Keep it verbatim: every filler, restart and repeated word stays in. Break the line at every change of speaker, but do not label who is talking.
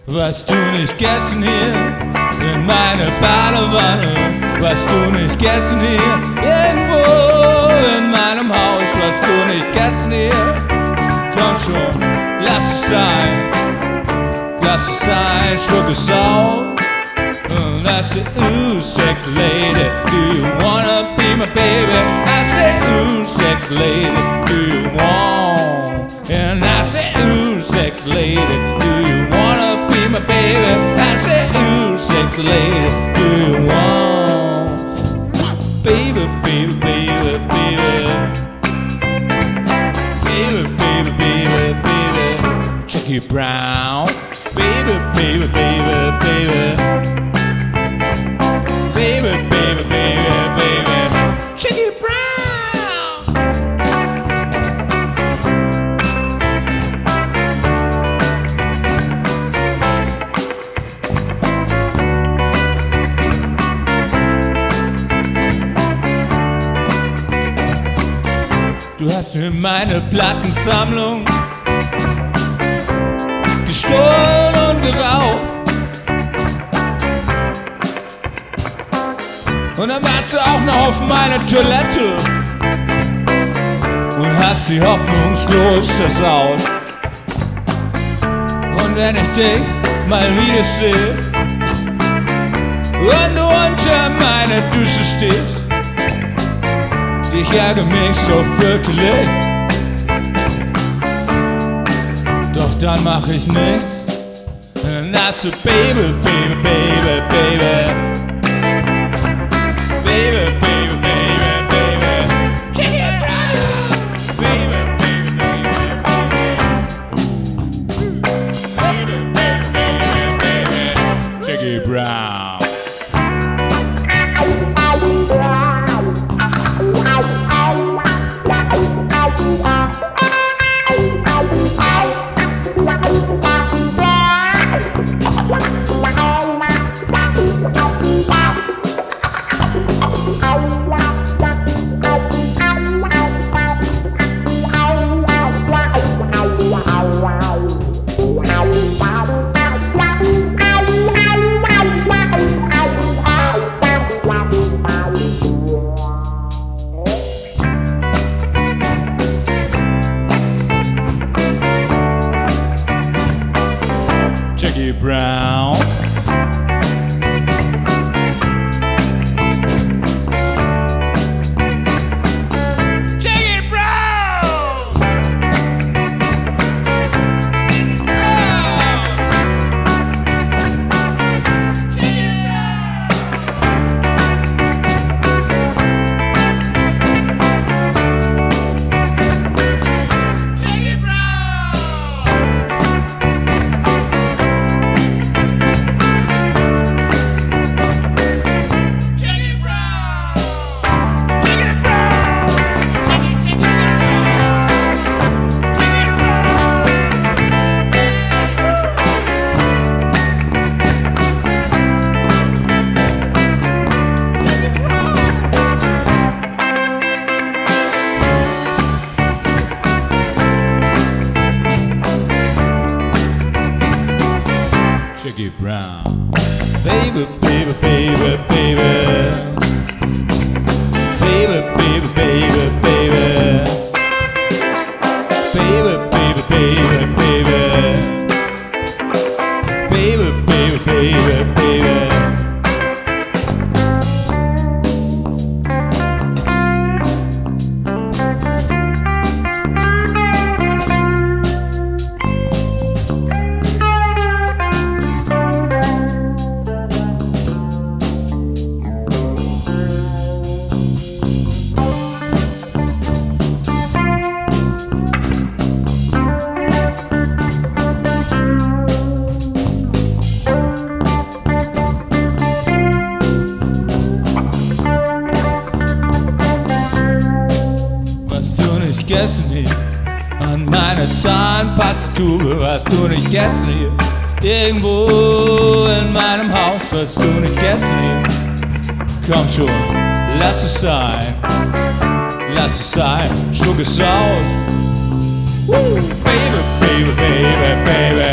Warst du nicht gestern hier in meiner Badewanne? Warst du nicht gestern hier irgendwo in meinem Haus? Warst du nicht gestern hier? Komm schon, lass es sein, lass es sein, schluck es auf. And I said, ooh, sexy lady, do you wanna be my baby? I said, ooh, sexy lady, do you want? And I said, ooh, sexy lady, do you wanna be my baby? I said, ooh, sexy lady, do you want? Baby, baby, baby, baby. Baby, baby, baby, baby. Jackie Brown. Baby, baby, baby, baby. Baby, baby, baby, baby. Jackie Brown. Du hast mir meine Plattensammlung gestohlen und geraubt. Und dann warst du auch noch auf meiner Toilette und hast sie hoffnungslos versaut. Und wenn ich dich mal wieder sehe und du unter meiner Dusche stehst, ich ärgere mich so fürchterlich, doch dann mach ich nichts. And I said, baby, baby, baby, baby. Baby, baby, baby, baby. Jackie Brown. Baby, baby, baby, baby. Baby, baby, baby, baby. Jackie Brown. Jackie Brown. Jackie Brown. Baby, baby, baby, baby. Baby, baby, baby, baby. Baby, baby, baby, baby. Baby, baby, baby, baby. Gestern hier an meiner Zahnpastatube, warst du nicht gestern hier? Irgendwo in meinem Haus, warst du nicht gestern hier? Komm schon, lass es sein, lass es sein, schluck es aus. Woo, baby, baby, baby, baby.